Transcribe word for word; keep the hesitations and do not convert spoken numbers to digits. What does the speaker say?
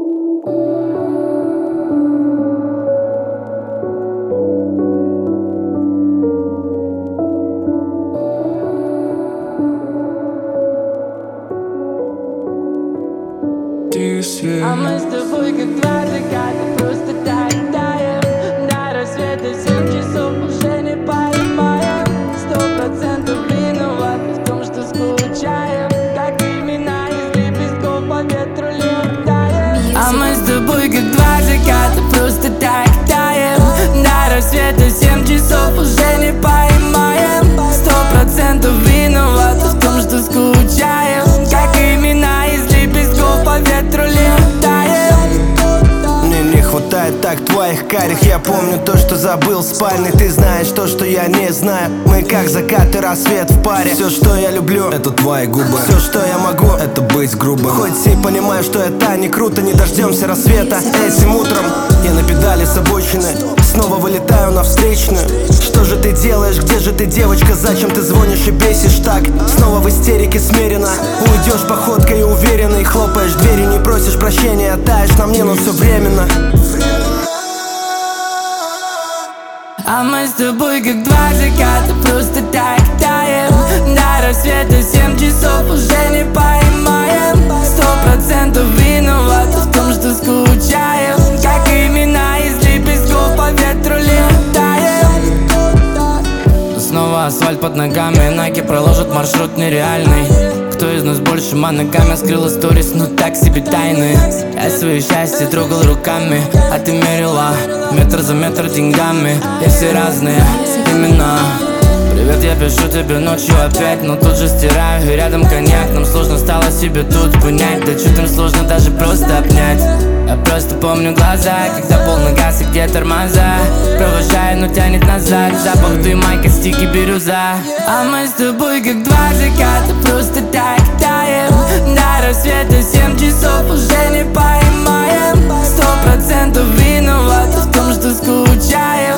А мы с тобой как два заката, просто так таем. До рассвета семь часов уже не поймаем. Сто процентов виноваты в том, что скучаем. Как имена из лепестков по ветру летаем. А мы с тобой как два заката, просто так таем. До рассвета семь часов уже не поймаем. Сто процентов виноваты в том, что скучаем. Как имена из лепестков по ветру летаем. Хватает так твоих карих. Я помню то, что забыл в спальне. Ты знаешь то, что я не знаю. Мы как закат и рассвет в паре. Все, что я люблю, это твои губы. Все, что я могу, это быть грубым. Хоть и понимаю, что это не круто. Не дождемся рассвета. Этим утром я на педали с обочины. Снова вылетаю на встречную. Что же ты делаешь? Где же ты, девочка? Зачем ты звонишь и бесишь так? Снова в истерике смиренно. Уйдешь походкой уверенной. Хлопаешь дверью, не просишь прощения. Таешь на мне, но все временно. А мы с тобой как два заката, просто так таем. До рассвета семь часов уже не поймаем. Сто процентов виноваты в том, что скучаем. Как имена из лепестков по ветру летаем. Снова асфальт под ногами, наги проложат маршрут нереальный. Кто из нас больше моногами скрыла сторис, ну так себе тайны. Я свое счастье трогал руками, а ты мерила метр за метр деньгами. И все разные имена. Привет, я пишу тебе ночью опять, но тут же стираю, и рядом коньяк. Нам сложно стало себе тут понять, да чё там сложно даже просто обнять. Я просто помню глаза, когда полный газ и где тормоза. Провожаю, но тянет назад, запах дыма, стики бирюза. А мы с тобой как два заката, просто так таем. До рассвета семь часов уже не поймаем. Сто процентов виноваты в том, что скучаем.